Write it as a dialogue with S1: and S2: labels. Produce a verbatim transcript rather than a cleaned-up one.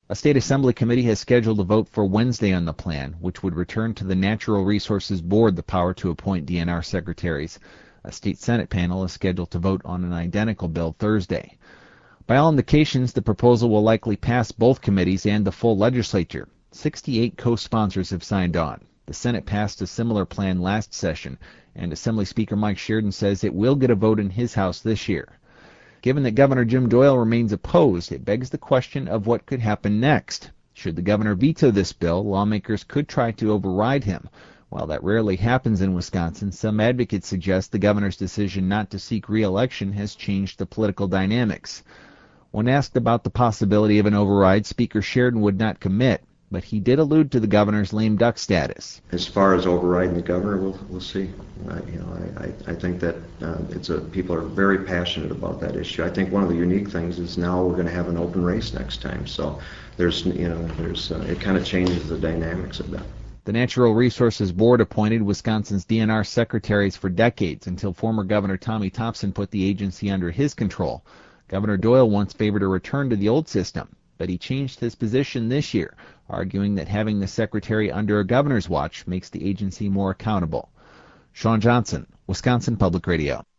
S1: A state assembly committee has scheduled a vote for Wednesday on the plan, which would return to the Natural Resources Board the power to appoint D N R secretaries. A state Senate panel is scheduled to vote on an identical bill Thursday. By all indications, the proposal will likely pass both committees and the full legislature. sixty-eight co-sponsors have signed on. The Senate passed a similar plan last session, and Assembly Speaker Mike Sheridan says it will get a vote in his House this year. Given that Governor Jim Doyle remains opposed, it begs the question of what could happen next. Should the governor veto this bill, lawmakers could try to override him. While that rarely happens in Wisconsin, some advocates suggest the governor's decision not to seek re-election has changed the political dynamics. When asked about the possibility of an override, Speaker Sheridan would not commit, but he did allude to the governor's lame duck status.
S2: As far as overriding the governor, we'll, we'll see. Uh, you know, I, I, I think that uh, it's a, people are very passionate about that issue. I think one of the unique things is now we're going to have an open race next time. So there's, you know, there's, uh, it kind of changes the dynamics of that.
S1: The Natural Resources Board appointed Wisconsin's D N R secretaries for decades until former Governor Tommy Thompson put the agency under his control. Governor Doyle once favored a return to the old system, but he changed his position this year, arguing that having the secretary under a governor's watch makes the agency more accountable. Sean Johnson, Wisconsin Public Radio.